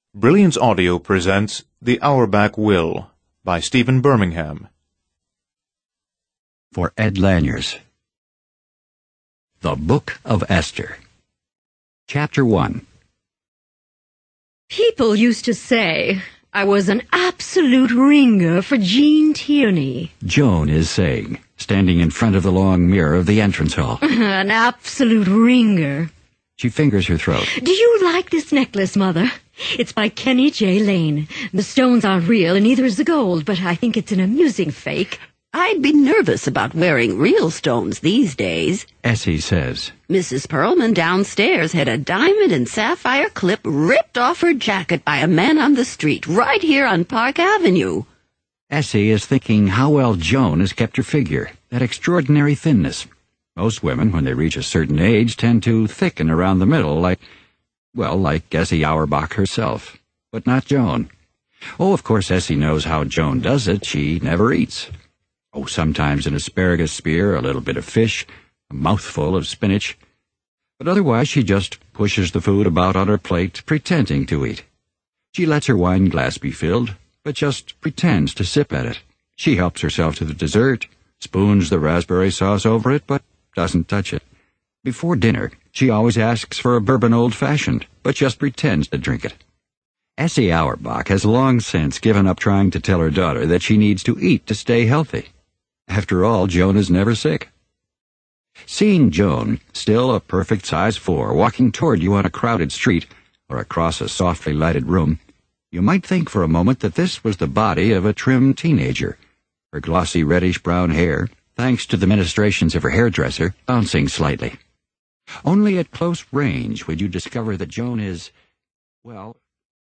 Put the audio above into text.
Brilliance Audio presents The Auerbach Will by Stephen Birmingham. For Ed Lanyers. The Book of Esther. Chapter 1. People used to say I was an absolute ringer for Jean Tierney. Joan is saying, standing in front of the long mirror of the entrance hall. An absolute ringer. She fingers her throat. Do you like this necklace, Mother? It's by Kenny J. Lane. The stones aren't real, and neither is the gold, but I think it's an amusing fake. I'd be nervous about wearing real stones these days. Essie says. Mrs. Perlman downstairs had a diamond and sapphire clip ripped off her jacket by a man on the street right here on Park Avenue. Essie is thinking how well Joan has kept her figure, that extraordinary thinness. Most women, when they reach a certain age, tend to thicken around the middle, like Essie Auerbach herself. But not Joan. Oh, of course Essie knows how Joan does it. She never eats. Oh, sometimes an asparagus spear, a little bit of fish, a mouthful of spinach. But otherwise she just pushes the food about on her plate, pretending to eat. She lets her wine glass be filled, but just pretends to sip at it. She helps herself to the dessert, spoons the raspberry sauce over it, but doesn't touch it. Before dinner, she always asks for a bourbon old-fashioned, but just pretends to drink it. Essie Auerbach has long since given up trying to tell her daughter that she needs to eat to stay healthy. After all, Joan is never sick. Seeing Joan, still a perfect size 4, walking toward you on a crowded street or across a softly lighted room, you might think for a moment that this was the body of a trim teenager, her glossy reddish-brown hair, thanks to the ministrations of her hairdresser, bouncing slightly. Only at close range would you discover that Joan is, well,